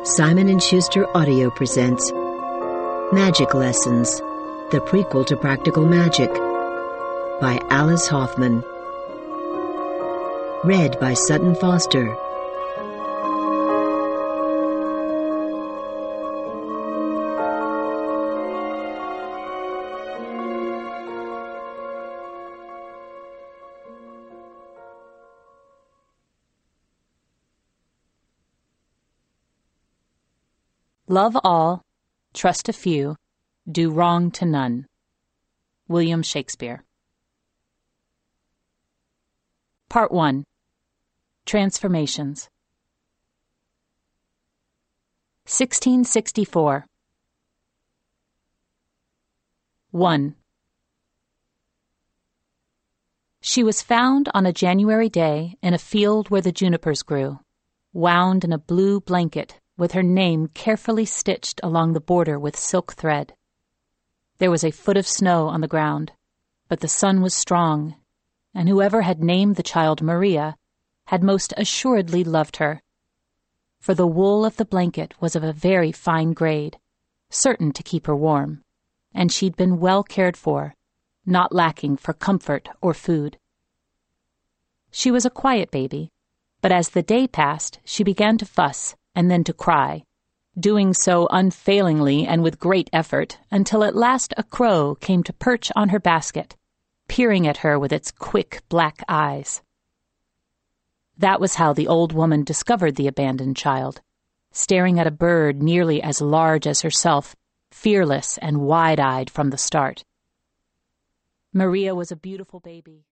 Simon & Schuster Audio presents Magic Lessons, the prequel to Practical Magic, by Alice Hoffman. Read by Sutton Foster. Love all, trust a few, do wrong to none. William Shakespeare. Part 1. Transformations. 1664. 1. She was found on a January day in a field where the junipers grew, wound in a blue blanket, with her name carefully stitched along the border with silk thread. There was a foot of snow on the ground, but the sun was strong, and whoever had named the child Maria had most assuredly loved her, for the wool of the blanket was of a very fine grade, certain to keep her warm, and she'd been well cared for, not lacking for comfort or food. She was a quiet baby, but as the day passed, she began to fuss and then to cry, doing so unfailingly and with great effort, until at last a crow came to perch on her basket, peering at her with its quick black eyes. That was how the old woman discovered the abandoned child, staring at a bird nearly as large as herself, fearless and wide-eyed from the start. Maria was a beautiful baby.